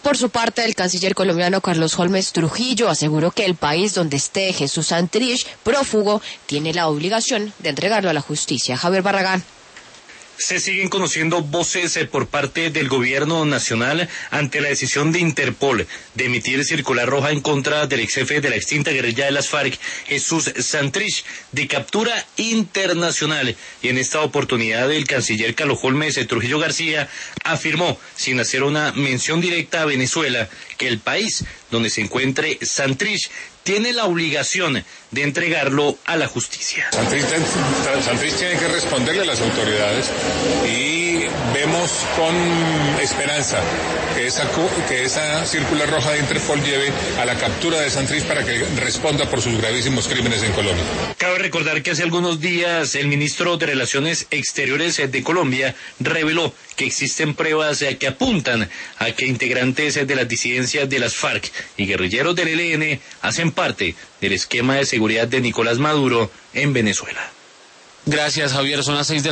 Por su parte, el canciller colombiano Carlos Holmes Trujillo aseguró que el país donde esté Jesús Santrich, prófugo, tiene la obligación de entregarlo a la justicia. Javier Barragán. Se siguen conociendo voces por parte del gobierno nacional ante la decisión de Interpol de emitir circular roja en contra del ex jefe de la extinta guerrilla de las FARC, Jesús Santrich, de captura internacional. Y en esta oportunidad el canciller Carlos Holmes Trujillo García afirmó, sin hacer una mención directa a Venezuela, que el país donde se encuentre Santrich tiene la obligación de entregarlo a la justicia. Santrich tiene que responderle a las autoridades y vemos con esperanza que esa circular roja de Interpol lleve a la captura de Santrich para que responda por sus gravísimos crímenes en Colombia. Cabe recordar que hace algunos días el ministro de Relaciones Exteriores de Colombia reveló que existen pruebas que apuntan a que integrantes de las disidencias de las FARC y guerrilleros del ELN hacen parte del esquema de seguridad de Nicolás Maduro en Venezuela. Gracias, Javier. Son las 6 de